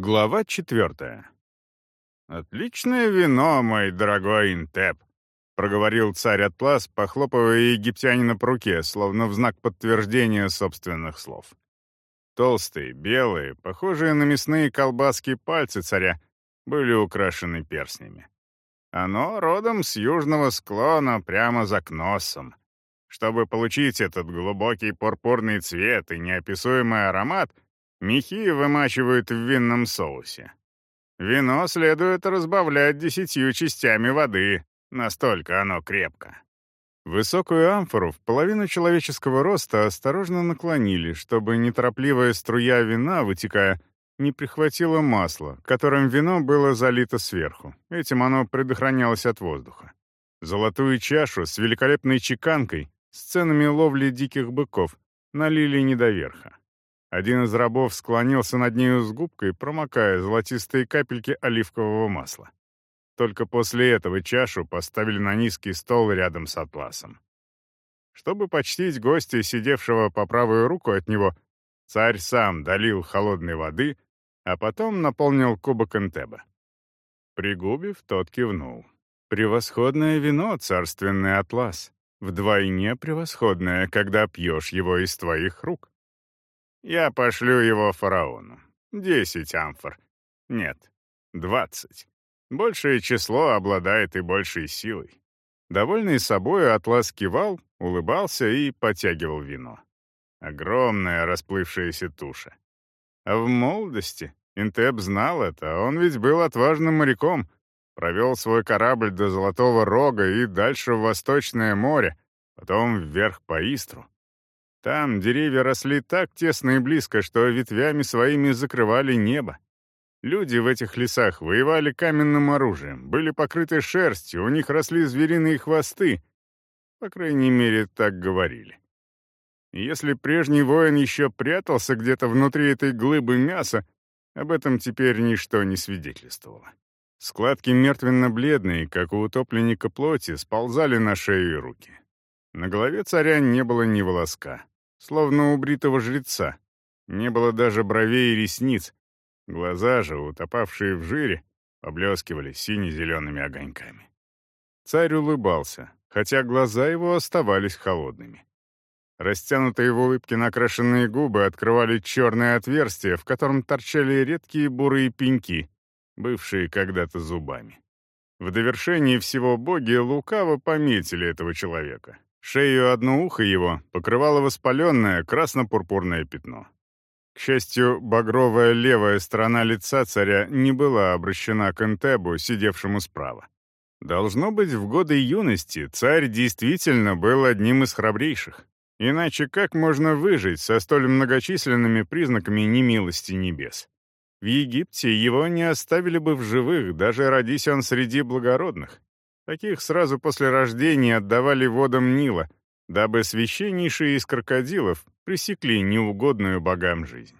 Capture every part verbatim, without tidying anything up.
Глава четвертая. «Отличное вино, мой дорогой Интеп», — проговорил царь Атлас, похлопывая египтянина по руке, словно в знак подтверждения собственных слов. Толстые, белые, похожие на мясные колбаски пальцы царя были украшены перстнями. Оно родом с южного склона прямо за Кносом. Чтобы получить этот глубокий пурпурный цвет и неописуемый аромат, мехи вымачивают в винном соусе. Вино следует разбавлять десятью частями воды, настолько оно крепко. Высокую амфору в половину человеческого роста осторожно наклонили, чтобы неторопливая струя вина, вытекая, не прихватила масло, которым вино было залито сверху. Этим оно предохранялось от воздуха. Золотую чашу с великолепной чеканкой, с ценами ловли диких быков, налили не до верха. Один из рабов склонился над нею с губкой, промокая золотистые капельки оливкового масла. Только после этого чашу поставили на низкий стол рядом с Атласом. Чтобы почтить гостя, сидевшего по правую руку от него, царь сам долил холодной воды, а потом наполнил кубок Интеба. Пригубив, тот кивнул. «Превосходное вино, царственный Атлас. Вдвойне превосходное, когда пьешь его из твоих рук. Я пошлю его фараону. Десять амфор. Нет, двадцать. Большее число обладает и большей силой». Довольный собой, Атлас кивал, улыбался и потягивал вино. Огромная расплывшаяся туша. А в молодости Интеп знал это, он ведь был отважным моряком, провел свой корабль до Золотого Рога и дальше в Восточное море, потом вверх по Истру. Там деревья росли так тесно и близко, что ветвями своими закрывали небо. Люди в этих лесах воевали каменным оружием, были покрыты шерстью, у них росли звериные хвосты. По крайней мере, так говорили. И если прежний воин еще прятался где-то внутри этой глыбы мяса, об этом теперь ничто не свидетельствовало. Складки мертвенно-бледные, как у утопленника плоти, сползали на шею и руки. На голове царя не было ни волоска, словно у бритого жреца. Не было даже бровей и ресниц. Глаза же, утопавшие в жире, поблескивали сине-зелеными огоньками. Царь улыбался, хотя глаза его оставались холодными. Растянутые в улыбке накрашенные губы открывали черное отверстие, в котором торчали редкие бурые пеньки, бывшие когда-то зубами. В довершении всего боги лукаво пометили этого человека. Шею одно ухо его покрывало воспаленное красно-пурпурное пятно. К счастью, багровая левая сторона лица царя не была обращена к Интебу, сидевшему справа. Должно быть, в годы юности царь действительно был одним из храбрейших. Иначе как можно выжить со столь многочисленными признаками немилости небес? В Египте его не оставили бы в живых, даже родись он среди благородных. Таких сразу после рождения отдавали водам Нила, дабы священнейшие из крокодилов пресекли неугодную богам жизнь.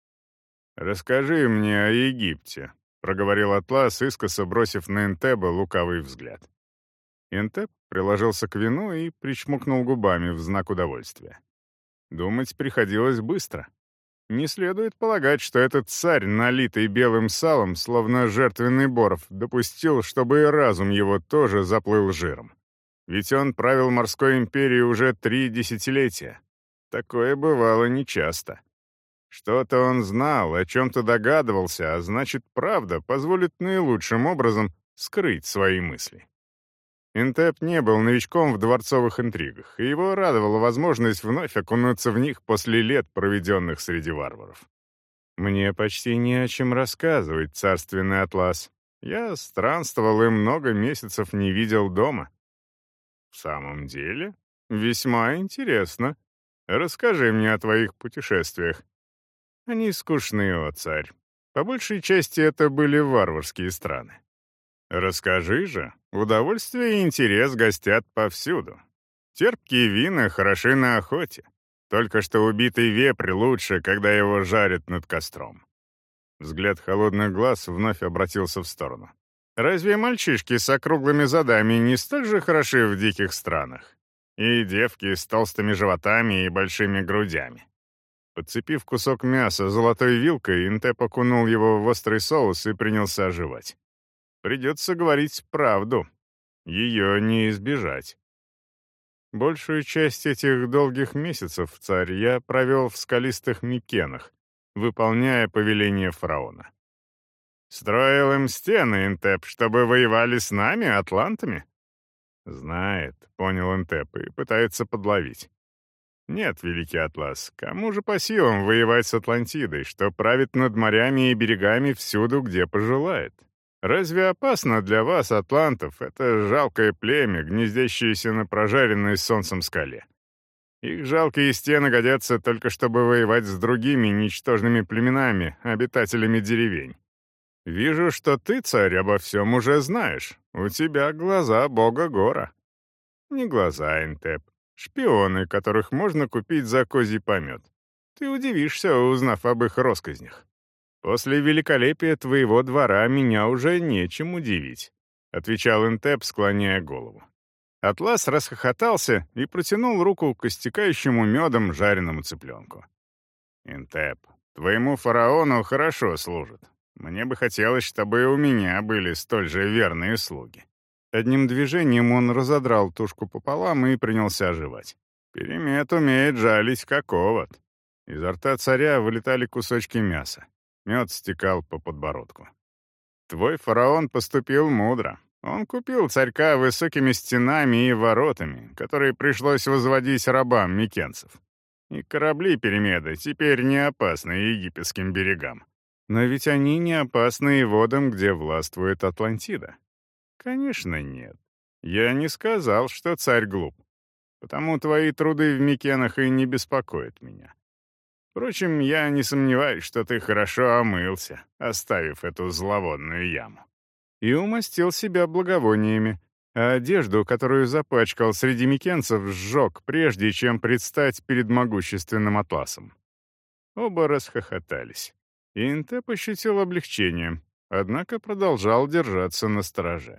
«Расскажи мне о Египте», — проговорил Атлас, искоса бросив на Интеба лукавый взгляд. Интеб приложился к вину и причмокнул губами в знак удовольствия. Думать приходилось быстро. Не следует полагать, что этот царь, налитый белым салом, словно жертвенный боров, допустил, чтобы и разум его тоже заплыл жиром. Ведь он правил морской империей уже три десятилетия. Такое бывало нечасто. Что-то он знал, о чем-то догадывался, а значит, правда позволит наилучшим образом скрыть свои мысли. Интеп не был новичком в дворцовых интригах, и его радовала возможность вновь окунуться в них после лет, проведенных среди варваров. «Мне почти не о чем рассказывать, царственный Атлас. Я странствовал и много месяцев не видел дома». «В самом деле? Весьма интересно. Расскажи мне о твоих путешествиях». «Они скучны, о царь. По большей части это были варварские страны». «Расскажи же. Удовольствие и интерес гостят повсюду. Терпкие вина хороши на охоте. Только что убитый вепрь лучше, когда его жарят над костром». Взгляд холодных глаз вновь обратился в сторону. «Разве мальчишки с округлыми задами не столь же хороши в диких странах? И девки с толстыми животами и большими грудями?» Подцепив кусок мяса золотой вилкой, Интеп окунул его в острый соус и принялся жевать. Придется говорить правду. Ее не избежать. Большую часть этих долгих месяцев, царь, я провел в скалистых Микенах, выполняя повеление фараона. Строил им стены, Интеп, чтобы воевали с нами, атлантами? Знает, понял Интеп, и пытается подловить. Нет, Великий Атлас, кому же по силам воевать с Атлантидой, что правит над морями и берегами всюду, где пожелает? Разве опасно для вас, атлантов, это жалкое племя, гнездящееся на прожаренной солнцем скале? Их жалкие стены годятся только чтобы воевать с другими ничтожными племенами, обитателями деревень. Вижу, что ты, царь, обо всем уже знаешь. У тебя глаза бога Гора. Не глаза, Интеп. Шпионы, которых можно купить за козий помет. Ты удивишься, узнав об их россказнях. После великолепия твоего двора меня уже нечем удивить», — отвечал Интеп, склоняя голову. Атлас расхохотался и протянул руку к истекающему медом жареному цыпленку. «Интеп, твоему фараону хорошо служат. Мне бы хотелось, чтобы и у меня были столь же верные слуги». Одним движением он разодрал тушку пополам и принялся жевать. Перемет умеет жалить, как овод. Изо рта царя вылетали кусочки мяса. Мед стекал по подбородку. «Твой фараон поступил мудро. Он купил царька высокими стенами и воротами, которые пришлось возводить рабам микенцев. И корабли Перемеда теперь не опасны египетским берегам. Но ведь они не опасны и водам, где властвует Атлантида». «Конечно, нет. Я не сказал, что царь глуп. Потому твои труды в Микенах и не беспокоят меня. Впрочем, я не сомневаюсь, что ты хорошо омылся, оставив эту зловонную яму. И умастил себя благовониями, а одежду, которую запачкал среди микенцев, сжег, прежде чем предстать перед могущественным Атласом». Оба расхохотались. И Интеп ощутил облегчение, однако продолжал держаться на стороже.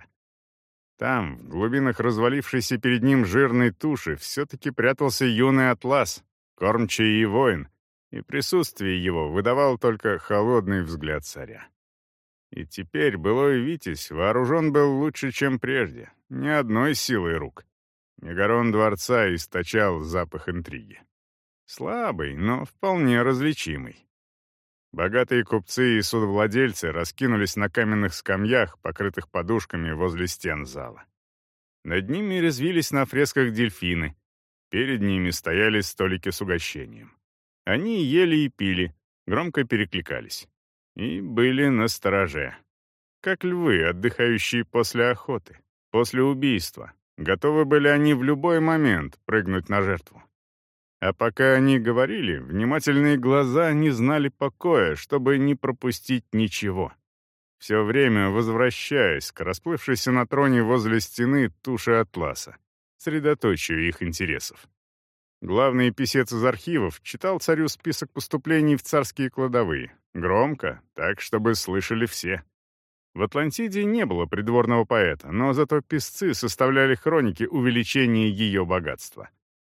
Там, в глубинах развалившейся перед ним жирной туши, все-таки прятался юный Атлас, кормчий и воин, и присутствие его выдавал только холодный взгляд царя. И теперь былой Витязь вооружен был лучше, чем прежде, ни одной силой рук. Мегарон дворца источал запах интриги. Слабый, но вполне различимый. Богатые купцы и судовладельцы раскинулись на каменных скамьях, покрытых подушками возле стен зала. Над ними резвились на фресках дельфины. Перед ними стояли столики с угощением. Они ели и пили, громко перекликались. И были настороже. Как львы, отдыхающие после охоты, после убийства. Готовы были они в любой момент прыгнуть на жертву. А пока они говорили, внимательные глаза не знали покоя, чтобы не пропустить ничего. Все время возвращаясь к расплывшейся на троне возле стены туши Атласа, средоточию их интересов. Главный писец из архивов читал царю список поступлений в царские кладовые, громко, так, чтобы слышали все. В Атлантиде не было придворного поэта, но зато писцы составляли хроники увеличения ее богатства.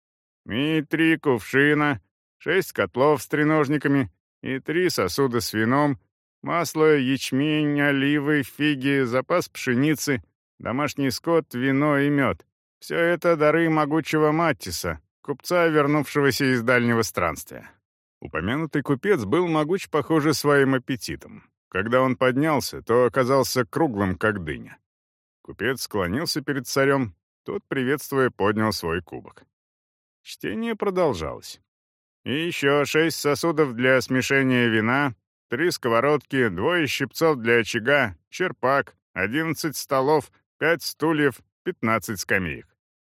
И три кувшина, шесть котлов с треножниками и три сосуда с вином, масло, ячмень, оливы, фиги, запас пшеницы, домашний скот, вино и мед. Все это дары могучего Маттиса, купца, вернувшегося из дальнего странствия. Упомянутый купец был могуч, похоже, своим аппетитом. Когда он поднялся, то оказался круглым, как дыня. Купец склонился перед царем, тот, приветствуя, поднял свой кубок. Чтение продолжалось. И еще шесть сосудов для смешения вина, три сковородки, двое щипцов для очага, черпак, одиннадцать столов, пять стульев, пятнадцать скамеек.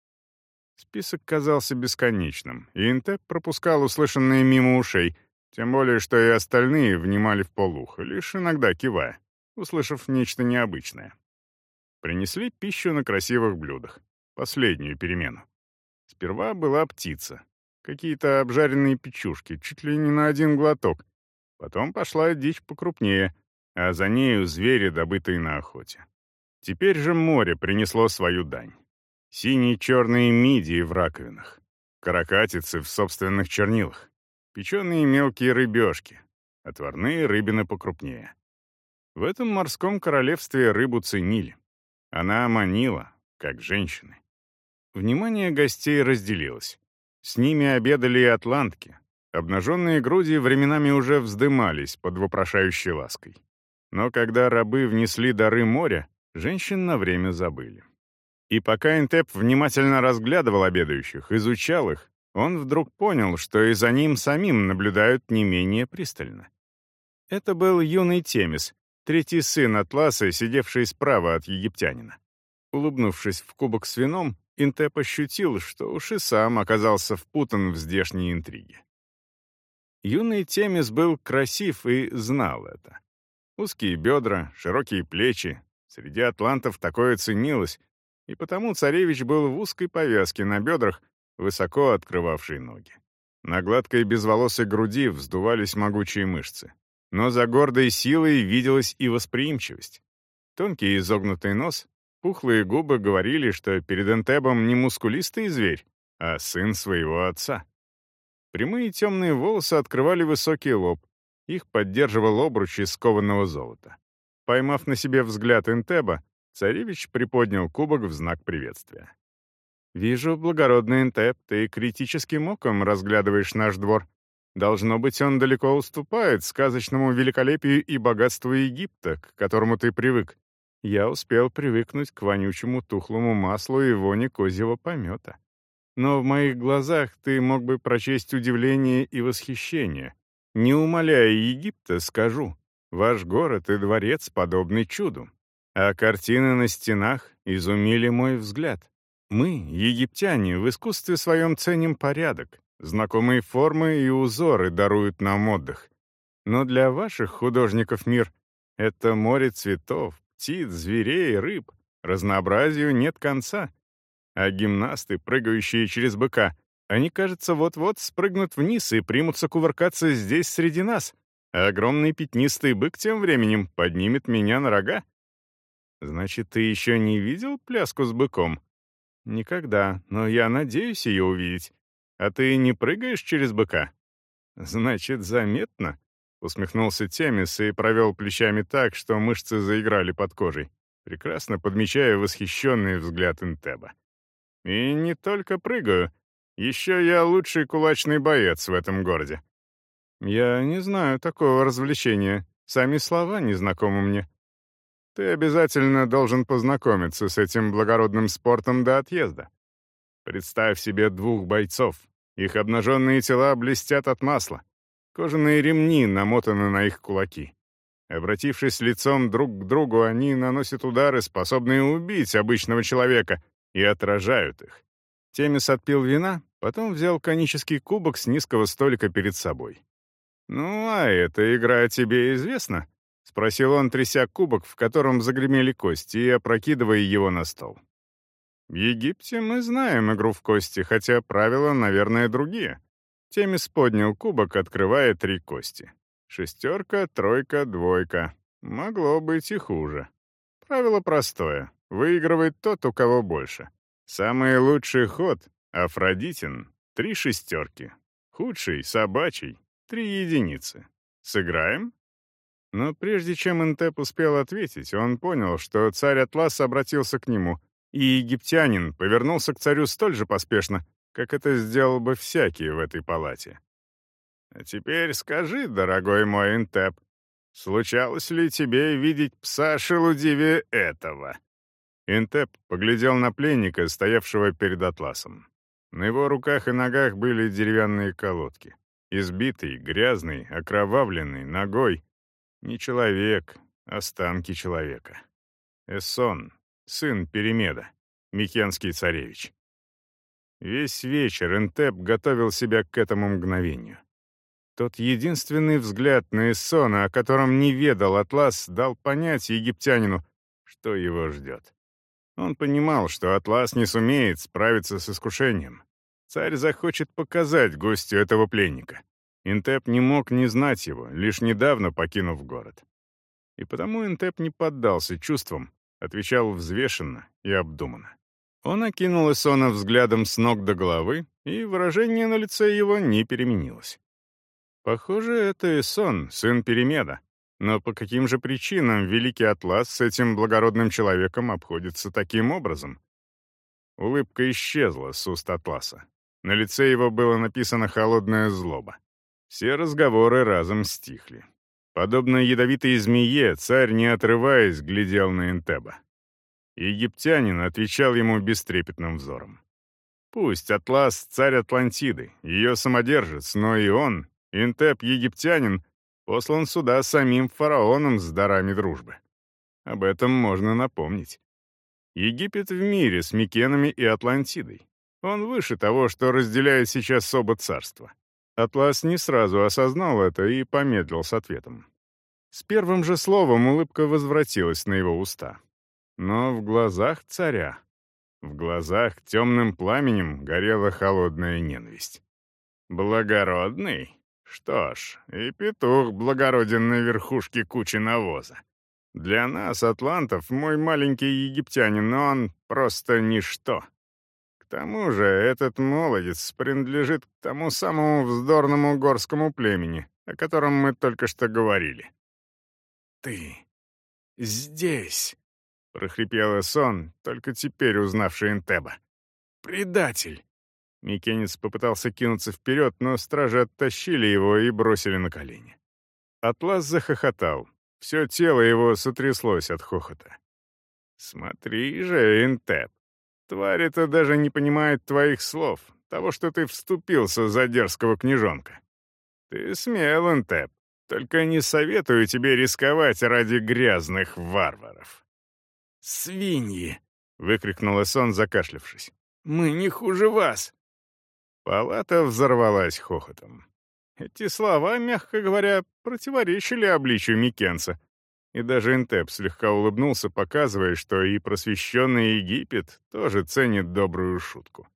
Список казался бесконечным, и Интеп пропускал услышанные мимо ушей, тем более, что и остальные внимали вполуха, лишь иногда кивая, услышав нечто необычное. Принесли пищу на красивых блюдах, последнюю перемену. Сперва была птица, какие-то обжаренные печушки, чуть ли не на один глоток. Потом пошла дичь покрупнее, а за нею звери, добытые на охоте. Теперь же море принесло свою дань. Синие черные мидии в раковинах, каракатицы в собственных чернилах, печеные мелкие рыбешки, отварные рыбины покрупнее. В этом морском королевстве рыбу ценили. Она манила, как женщины. Внимание гостей разделилось. С ними обедали и атлантки. Обнаженные груди временами уже вздымались под вопрошающей лаской. Но когда рабы внесли дары моря, женщин на время забыли. И пока Интеп внимательно разглядывал обедающих, изучал их, он вдруг понял, что и за ним самим наблюдают не менее пристально. Это был юный Темис, третий сын Атласа, сидевший справа от египтянина. Улыбнувшись в кубок с вином, Интеп ощутил, что уж и сам оказался впутан в здешние интриги. Юный Темис был красив и знал это. Узкие бедра, широкие плечи. Среди атлантов такое ценилось, и потому царевич был в узкой повязке на бедрах, высоко открывавшей ноги. На гладкой безволосой груди вздувались могучие мышцы. Но за гордой силой виделась и восприимчивость. Тонкий изогнутый нос, пухлые губы говорили, что перед Энтебом не мускулистый зверь, а сын своего отца. Прямые темные волосы открывали высокий лоб, их поддерживал обруч из кованого золота. Поймав на себе взгляд Энтеба, царевич приподнял кубок в знак приветствия. «Вижу, благородный Энтеб, ты критическим оком разглядываешь наш двор. Должно быть, он далеко уступает сказочному великолепию и богатству Египта, к которому ты привык. Я успел привыкнуть к вонючему тухлому маслу и воне козьего помета. Но в моих глазах ты мог бы прочесть удивление и восхищение. Не умаляя Египта, скажу, ваш город и дворец подобны чуду. А картины на стенах изумили мой взгляд. Мы, египтяне, в искусстве своем ценим порядок. Знакомые формы и узоры даруют нам отдых. Но для ваших художников мир — это море цветов, птиц, зверей, рыб. Разнообразию нет конца. А гимнасты, прыгающие через быка, они, кажется, вот-вот спрыгнут вниз и примутся кувыркаться здесь среди нас, а огромный пятнистый бык тем временем поднимет меня на рога. Значит, ты еще не видел пляску с быком? Никогда, но я надеюсь ее увидеть. А ты не прыгаешь через быка? Значит, заметно, усмехнулся Темис и провел плечами так, что мышцы заиграли под кожей, прекрасно подмечая восхищенный взгляд Энтеба. И не только прыгаю. Еще я лучший кулачный боец в этом городе. Я не знаю такого развлечения. Сами слова не знакомы мне. Ты обязательно должен познакомиться с этим благородным спортом до отъезда. Представь себе двух бойцов. Их обнаженные тела блестят от масла. Кожаные ремни намотаны на их кулаки. Обратившись лицом друг к другу, они наносят удары, способные убить обычного человека, и отражают их. Темис отпил вина, потом взял конический кубок с низкого столика перед собой. «Ну, а эта игра тебе известна?» — спросил он, тряся кубок, в котором загремели кости, и опрокидывая его на стол. «В Египте мы знаем игру в кости, хотя правила, наверное, другие». Темис поднял кубок, открывая три кости. Шестерка, тройка, двойка. Могло быть и хуже. Правило простое. Выигрывает тот, у кого больше. Самый лучший ход — Афродитин — три шестерки. Худший — собачий — три единицы. Сыграем? Но прежде чем Энтеп успел ответить, он понял, что царь Атлас обратился к нему, и египтянин повернулся к царю столь же поспешно, как это сделал бы всякий в этой палате. «А теперь скажи, дорогой мой Энтеп, случалось ли тебе видеть пса шелудивее этого?» Энтеп поглядел на пленника, стоявшего перед Атласом. На его руках и ногах были деревянные колодки. Избитый, грязный, окровавленный, ногой. Не человек, останки человека. Эссон, сын Перемеда, Микенский царевич. Весь вечер Энтеп готовил себя к этому мгновению. Тот единственный взгляд на Эссона, о котором не ведал Атлас, дал понять египтянину, что его ждет. Он понимал, что Атлас не сумеет справиться с искушением. Царь захочет показать гостю этого пленника. Энтеп не мог не знать его, лишь недавно покинув город. И потому Энтеп не поддался чувствам, отвечал взвешенно и обдуманно. Он окинул Эссона взглядом с ног до головы, и выражение на лице его не переменилось. Похоже, это Эсон, сын Перемеда. Но по каким же причинам Великий Атлас с этим благородным человеком обходится таким образом? Улыбка исчезла с уст Атласа. На лице его было написано холодная злоба. Все разговоры разом стихли. Подобно ядовитой змее, царь, не отрываясь, глядел на Энтеба. Египтянин отвечал ему бестрепетным взором. Пусть Атлас — царь Атлантиды, ее самодержец, но и он, Энтеб, египтянин, послан сюда самим фараоном с дарами дружбы. Об этом можно напомнить. Египет в мире с Микенами и Атлантидой. Он выше того, что разделяет сейчас оба царства. Атлас не сразу осознал это и помедлил с ответом. С первым же словом улыбка возвратилась на его уста. Но в глазах царя, в глазах темным пламенем горела холодная ненависть. «Благородный? Что ж, и петух благороден на верхушке кучи навоза. Для нас, атлантов, мой маленький египтянин, он просто ничто. К тому же этот молодец принадлежит к тому самому вздорному горскому племени, о котором мы только что говорили». «Ты здесь!» — прохрипел Эсон, только теперь узнавший Энтеба. «Предатель!» Микенец попытался кинуться вперед, но стражи оттащили его и бросили на колени. Атлас захохотал. Все тело его сотряслось от хохота. «Смотри же, Энтеб, тварь-то даже не понимает твоих слов, того, что ты вступился за дерзкого княжонка. Ты смел, Энтеб, только не советую тебе рисковать ради грязных варваров». «Свиньи!» — выкрикнул Эсон, закашлявшись. «Мы не хуже вас!» Палата взорвалась хохотом. Эти слова, мягко говоря, противоречили обличию Микенца. И даже Энтеб слегка улыбнулся, показывая, что и просвещенный Египет тоже ценит добрую шутку.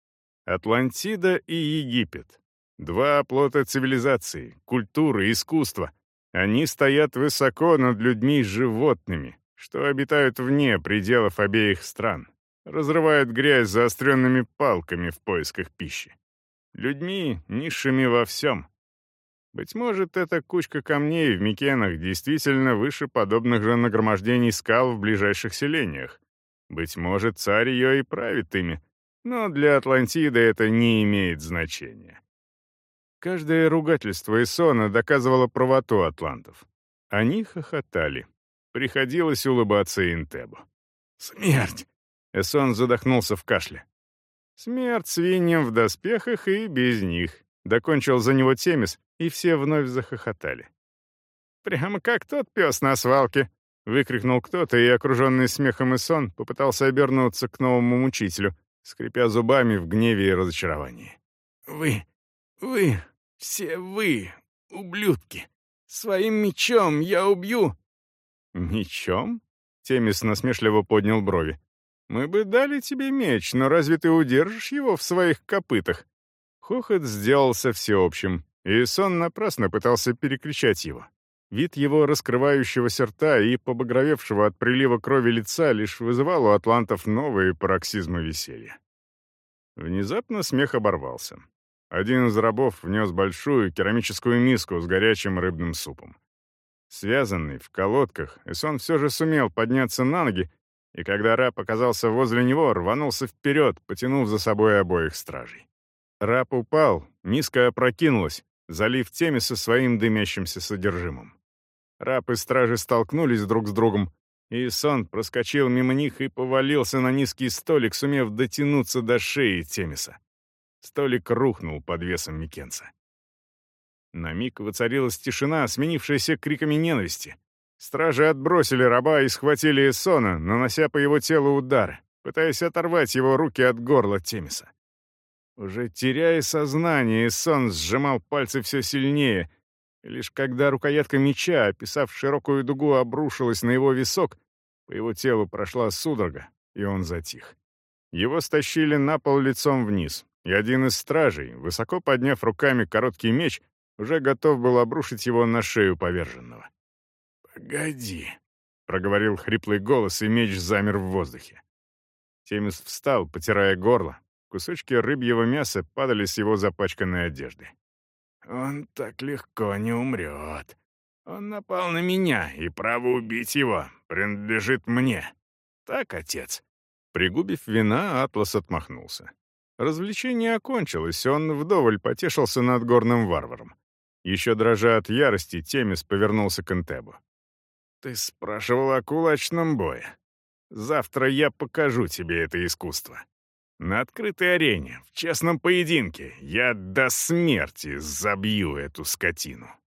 Атлантида и Египет. Два оплота цивилизации, культуры, искусства. Они стоят высоко над людьми и животными, что обитают вне пределов обеих стран, разрывают грязь заостренными палками в поисках пищи. Людьми, низшими во всем. Быть может, эта кучка камней в Микенах действительно выше подобных же нагромождений скал в ближайших селениях. Быть может, царь ее и правит ими, но для Атлантиды это не имеет значения. Каждое ругательство Эсона доказывало правоту атлантов. Они хохотали. Приходилось улыбаться Энтебу. «Смерть!» — Эсон задохнулся в кашле. «Смерть свиньям в доспехах и без них», — докончил за него Темис, и все вновь захохотали. «Прямо как тот пес на свалке», — выкрикнул кто-то, и, окруженный смехом Эсон, попытался обернуться к новому мучителю, скрипя зубами в гневе и разочаровании. «Вы, вы, все вы, ублюдки! Своим мечом я убью!» «Мечом?» — Темис насмешливо поднял брови. «Мы бы дали тебе меч, но разве ты удержишь его в своих копытах?» Хохот сделался всеобщим, и Сон напрасно пытался перекричать его. Вид его раскрывающегося рта и побагровевшего от прилива крови лица лишь вызывал у атлантов новые пароксизмы веселья. Внезапно смех оборвался. Один из рабов внес большую керамическую миску с горячим рыбным супом. Связанный, в колодках, Эсон все же сумел подняться на ноги, и когда раб оказался возле него, рванулся вперед, потянув за собой обоих стражей. Раб упал, миска опрокинулась, залив Темиса своим дымящимся содержимым. Раб и стражи столкнулись друг с другом, и Эсон проскочил мимо них и повалился на низкий столик, сумев дотянуться до шеи Темиса. Столик рухнул под весом Микенца. На миг воцарилась тишина, сменившаяся криками ненависти. Стражи отбросили раба и схватили Эсона, нанося по его телу удары, пытаясь оторвать его руки от горла Темиса. Уже теряя сознание, Эсон сжимал пальцы все сильнее, и лишь когда рукоятка меча, описав широкую дугу, обрушилась на его висок, по его телу прошла судорога, и он затих. Его стащили на пол лицом вниз, и один из стражей, высоко подняв руками короткий меч, уже готов был обрушить его на шею поверженного. «Погоди», — проговорил хриплый голос, и меч замер в воздухе. Темис встал, потирая горло. Кусочки рыбьего мяса падали с его запачканной одежды. Он так легко не умрет. Он напал на меня, и право убить его принадлежит мне. Так, отец?» Пригубив вина, Атлас отмахнулся. Развлечение окончилось, он вдоволь потешился над горным варваром. Еще дрожа от ярости, Темис повернулся к Энтебу. «Ты спрашивал о кулачном бое. Завтра я покажу тебе это искусство. На открытой арене, в честном поединке, я до смерти забью эту скотину».